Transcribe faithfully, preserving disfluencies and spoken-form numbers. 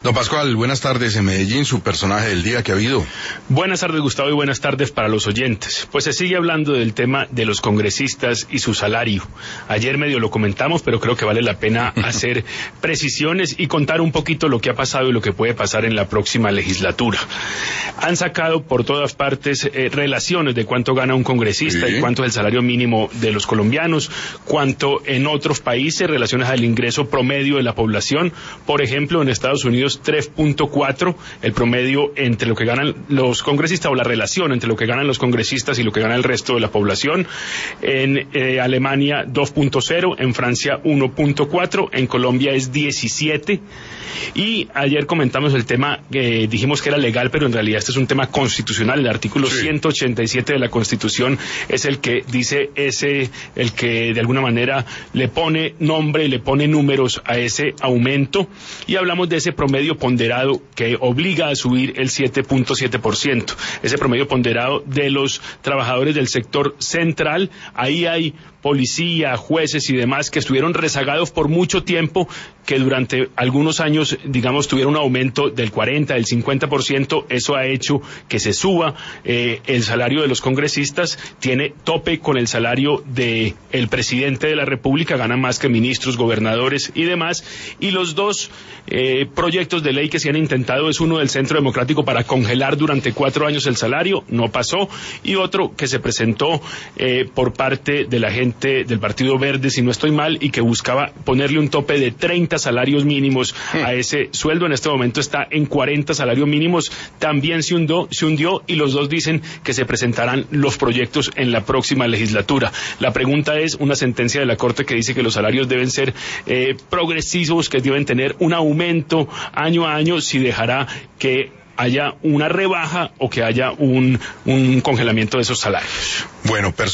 Don Pascual, buenas tardes. En Medellín, su personaje del día que ha habido. Buenas tardes, Gustavo, y buenas tardes para los oyentes. Pues se sigue hablando del tema de los congresistas y su salario. Ayer medio lo comentamos, pero creo que vale la pena hacer precisiones y contar un poquito lo que ha pasado y lo que puede pasar en la próxima legislatura. Han sacado por todas partes eh, relaciones de cuánto gana un congresista sí. y cuánto es el salario mínimo de los colombianos, cuánto en otros países, relaciones al ingreso promedio de la población. Por ejemplo, en Estados Unidos, tres punto cuatro, el promedio entre lo que ganan los congresistas, o la relación entre lo que ganan los congresistas y lo que gana el resto de la población. En eh, Alemania, dos punto cero, en Francia, uno punto cuatro, en Colombia es diecisiete. Y ayer comentamos el tema, eh, dijimos que era legal, pero en realidad este es un tema constitucional. El artículo sí. ciento ochenta y siete de la Constitución es el que dice ese, el que de alguna manera le pone nombre y le pone números a ese aumento. Y hablamos de ese promedio ponderado que obliga a subir el siete punto siete por ciento. Ese promedio ponderado de los trabajadores del sector central. Ahí hay policía, jueces y demás que estuvieron rezagados por mucho tiempo, que durante algunos años, digamos, tuvieron un aumento del cuarenta, del cincuenta por ciento. Eso ha hecho que se suba eh, el salario de los congresistas. Tiene tope con el salario de el presidente de la República, gana más que ministros, gobernadores y demás. Y los dos eh, proyectos de ley que se han intentado es uno del Centro Democrático para congelar durante cuatro años el salario, no pasó, y otro que se presentó eh, por parte de la gente del Partido Verde, si no estoy mal, y que buscaba ponerle un tope de treinta salarios mínimos a ese sueldo. En este momento está en cuarenta salarios mínimos, también se hundió, se hundió y los dos dicen que se presentarán los proyectos en la próxima legislatura. La pregunta es una sentencia de la Corte que dice que los salarios deben ser eh, progresivos, que deben tener un aumento año a año, si dejará que haya una rebaja o que haya un, un congelamiento de esos salarios. Bueno,